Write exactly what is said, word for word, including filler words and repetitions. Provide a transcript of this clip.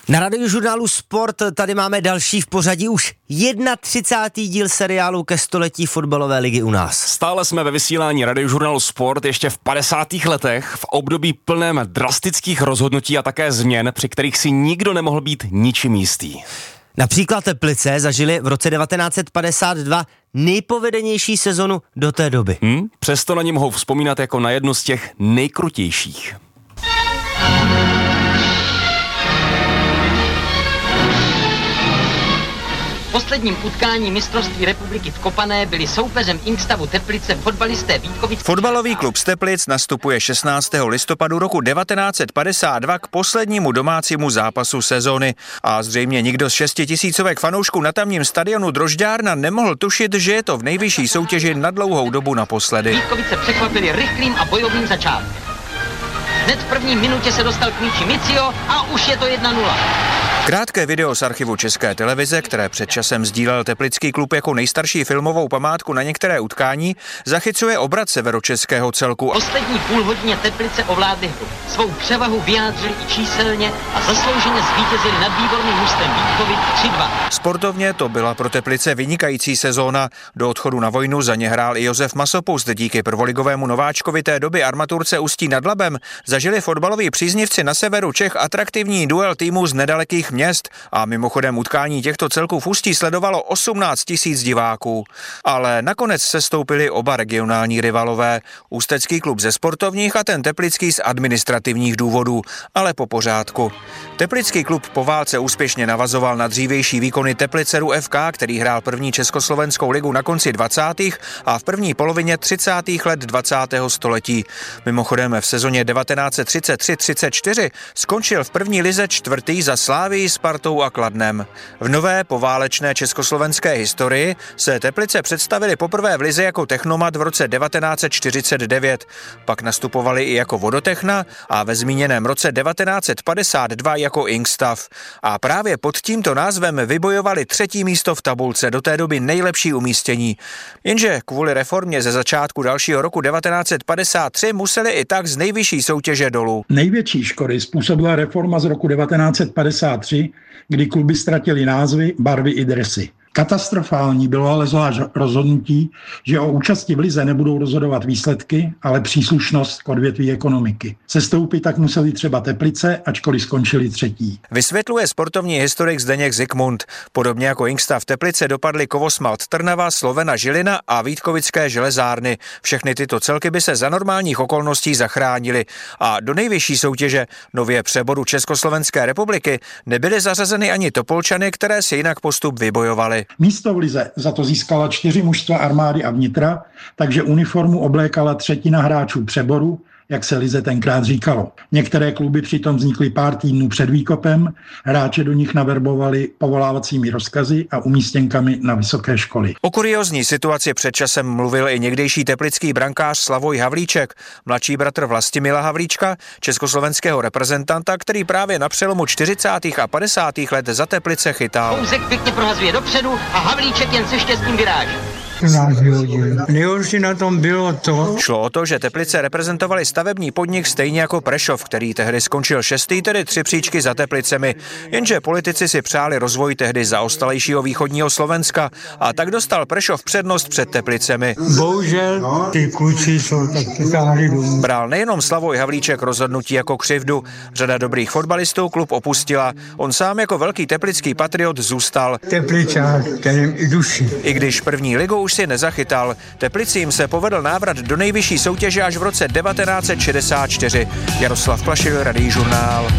Na Radiožurnálu Sport tady máme další v pořadí už třicátý díl seriálu ke století fotbalové ligy u nás. Stále jsme ve vysílání Radiožurnálu Sport ještě v padesátých letech, v období plném drastických rozhodnutí a také změn, při kterých si nikdo nemohl být ničím jistý. Například Teplice zažili v roce devatenáct set padesát dva nejpovedenější sezonu do té doby. Hmm? Přesto na ně mohou vzpomínat jako na jednu z těch nejkrutějších. V posledním utkání mistrovství republiky v Kopané byli soupeřem Inkstavu Teplice fotbalisté Vítkovic. Fotbalový klub z Teplic nastupuje šestnáctého listopadu roku devatenáct set padesát dva k poslednímu domácímu zápasu sezóny. A zřejmě nikdo z šestitisícovek fanoušků na tamním stadionu Drožďárna nemohl tušit, že je to v nejvyšší soutěži na dlouhou dobu naposledy. Vítkovice překvapili rychlým a bojovým začátkem. Hned v první minutě se dostal k míči Micio a už je to jedna nula. Krátké video z archivu České televize, které před časem sdílel teplický klub jako nejstarší filmovou památku na některé utkání, zachycuje obrat severočeského celku. Poslední půlhodině Teplice ovládli hru. Svou převahu vyjádřili i číselně a zaslouženě zvítězili nad výborným mužstvem Vítkovic tři dva. Sportovně to byla pro Teplice vynikající sezóna. Do odchodu na vojnu za ně hrál i Josef Masopust. Díky prvoligovému nováčkovi té doby armaturce Ústí nad Labem zažili fotbaloví příznivci na severu Čech atraktivní duel týmů z nedalekých měst a mimochodem utkání těchto celků v Ústí sledovalo osmnáct tisíc diváků. Ale nakonec sestoupili oba regionální rivalové, ústecký klub ze sportovních a ten teplický z administrativních důvodů, ale po pořádku. Teplický klub po válce úspěšně navazoval na dřívější výkony Teplicerů F K, který hrál první československou ligu na konci dvacátých a v první polovině třicátých let dvacátého století. Mimochodem v sezóně devatenáct set třicet tři třicet čtyři skončil v první lize čtvrtý za Slávii, Spartou a Kladnem. V nové poválečné československé historii se Teplice představili poprvé v lize jako Technomat v roce devatenáct set čtyřicet devět, pak nastupovali i jako Vodotechna a ve zmíněném roce devatenáct set padesát dva jako Inkstav. A právě pod tímto názvem vybojovali třetí místo v tabulce, do té doby nejlepší umístění. Jenže kvůli reformě ze začátku dalšího roku devatenáct set padesát tři museli i tak z nejvyšší soutěže dolů. Největší škody způsobila reforma z roku devatenáct set padesát tři, kdy kluby ztratily názvy, barvy i dresy. Katastrofální bylo ale zvlášť rozhodnutí, že o účasti v lize nebudou rozhodovat výsledky, ale příslušnost k odvětví ekonomiky. Sestoupit tak museli třeba Teplice, ačkoliv skončili třetí. Vysvětluje sportovní historik Zdeněk Zikmund. Podobně jako Inkstav Teplice dopadly Kovosmalt Trnava, Slovena Žilina a Vítkovické železárny. Všechny tyto celky by se za normálních okolností zachránily. A do nejvyšší soutěže, nově přeboru Československé republiky, nebyly zařazeny ani Topolčany, které si jinak postup vybojovaly. Místo v lize za to získala čtyři mužstva armády a vnitra, takže uniformu oblékala třetina hráčů přeboru, jak se lize tenkrát říkalo. Některé kluby přitom vznikly pár týdnů před výkopem, hráče do nich naverbovali povolávacími rozkazy a umístěnkami na vysoké školy. O kuriózní situaci před časem mluvil i někdejší teplický brankář Slavoj Havlíček, mladší bratr Vlastimila Havlíčka, československého reprezentanta, který právě na přelomu čtyřicátých a padesátých let za Teplice chytal. Kouzek pěkně prohazuje dopředu a Havlíček jen se štěstím vyráží. Nejhorší na tom bylo to. Šlo o to, že Teplice reprezentovali stavební podnik stejně jako Prešov, který tehdy skončil šestý, tedy tři příčky za Teplicemi. Jenže politici si přáli rozvoj tehdy zaostalejšího východního Slovenska a tak dostal Prešov přednost před Teplicemi. Bohužel ty kluci jsou taky táhli domů. Bral nejenom Slavoj Havlíček rozhodnutí jako křivdu. Řada dobrých fotbalistů klub opustila. On sám jako velký teplický patriot zůstal. Tepličák, kterým i duši. I když první ligu už si nezachytal. Teplicím se povedl návrat do nejvyšší soutěže až v roce devatenáct set šedesát čtyři. Jaroslav Plašil, Radiožurnál.